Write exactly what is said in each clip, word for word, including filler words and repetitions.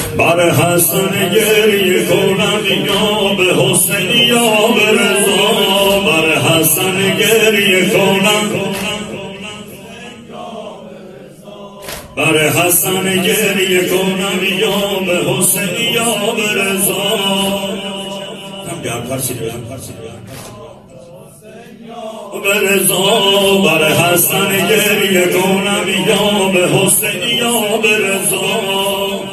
بر حسن گریه کنم یا به حسین یا به رضا، بر حسن گریه کنم، بر حسن گریه کنم یا به حسین یا به رضا. هم گرد پرچی رو هم پرچی به رضا، بر حسن گریه کنم یا به حسین یا به رضا.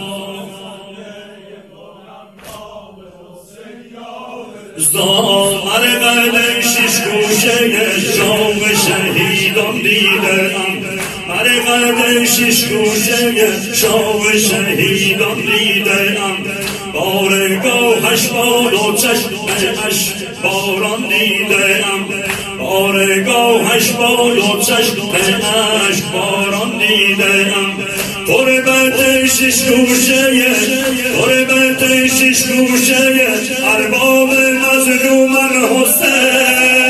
زامر قد شش گوشه شام شهیدان دیدم، مر قد شش گوشه شام شهیدان دیدم. بارگاهش باد و چشمش باران دیدم، بارگاهش باد و چشمش باران دیدم. قربت شش گوشه قربت شش گوشه ارباب مظلومم حسین،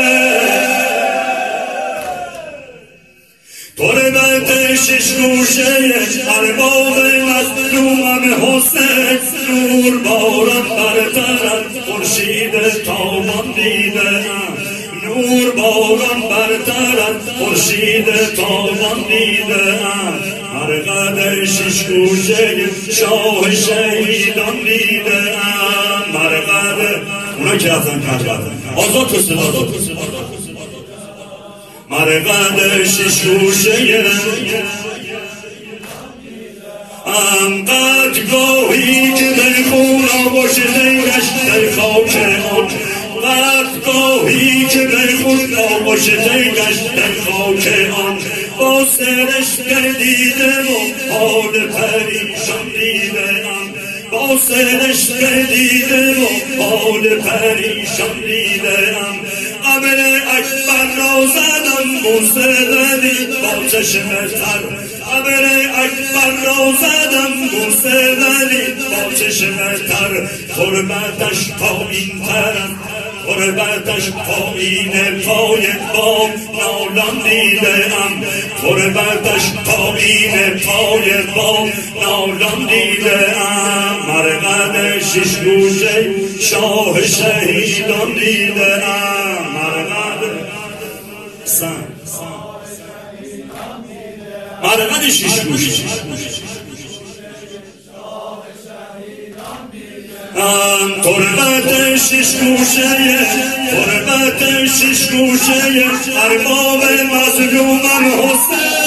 قربت شش گوشه ارباب مظلومم حسین. نور باران برترد خورشید تابان دیدم، نور باران برترد خورشید تابان دیدم. هر قد شش گوشه شاه شهیدان دیدم، هر قد اونا که رفتن کرد آزاد کسل آزاد هر قد شش گوشه ام قد گاهی که در خون آباشده گشت در خاک آن، قد گاهی که در خون آباشده گشت در خاک آن. با سرش گردیده و حال پریشان دیدم، با سرش گردیده و حال پریشان دیدم. قبر اکبر را زدم بوسه دادی با چشم تر، قبر اکبر را زدم بوسه دادی با چشم تر. قربتش پایین ترم، قربتش پایین پای بام نالان دیدم، قربتش پایین پای بام نالان دیدم. مرقد شش گوشه شاه شهیدان دیدم، مرقد سن مرقد شش گوشه قربت شش گوشه قربت شش گوشه ارباب مظلومم حسین.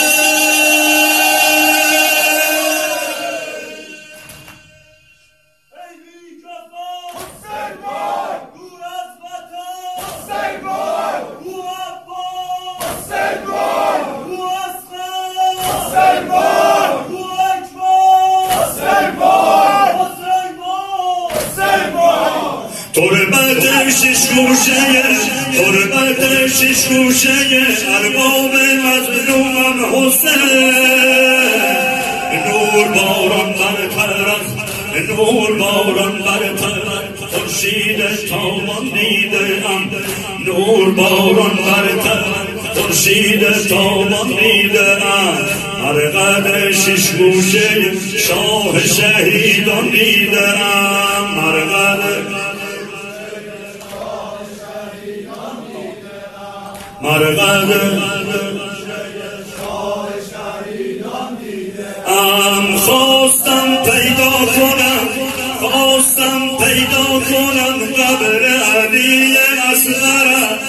قربت شش گوشه قربت شش گوشه ارباب مظلومم حسین. نور باران برترد نور باران برترد خورشید تابان دیدم، نور باران برترد خورشید تابان دیدم. هر قد شش گوشه شاه شهیدان دیدم، هر قد مرقد ام خواستم پیدا کنم خواستم پیدا کنم قبر علی اصغر،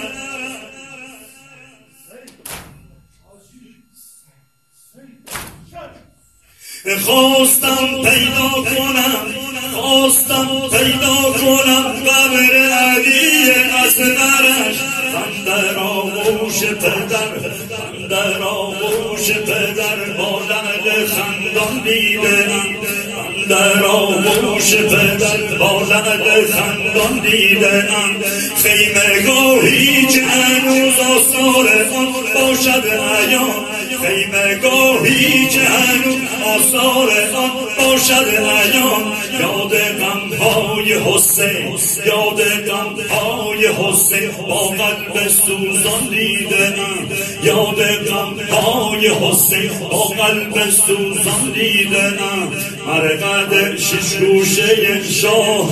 خواستم پیدا کنم خواستم پیدا کنم قبر علی اصغرش. من در آغوش پدر من در آغوش پدر با لعل خندان دیدم، من در آغوش پدر با لعل خندان دیدم. خیمه گاهی که هنوز آثار آن باشد عیان، خیمه گاهی که هنوز آثار آن باشد عیان، یاد غمهای حسین، یاد غمهای حسین با قلب سوزان دیدم، یاد غمهای حسین با قلب سوزان دیدم. مرقد شش گوشه شاه،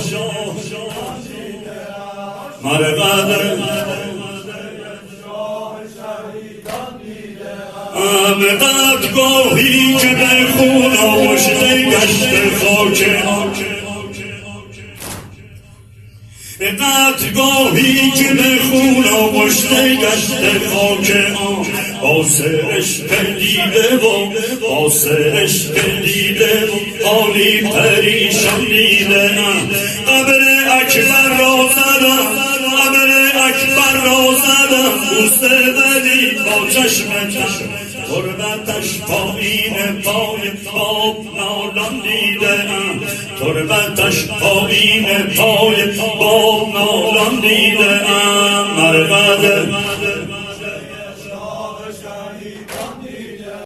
مرقد امقد گاهی که به خون آشته گشت خاک آن، قد گاهی که به خون آغشته گشت خاک آن، آسرش پدیده و آسرش پدیده و حالی پریشان دیده. قبر اکبر را زدم، قبر اکبر را زدم، دوست بدی با چشمتش تربتش پایین پای باب نالان دیدم، تربتش پایین پای باب نالان دیدم. مرقد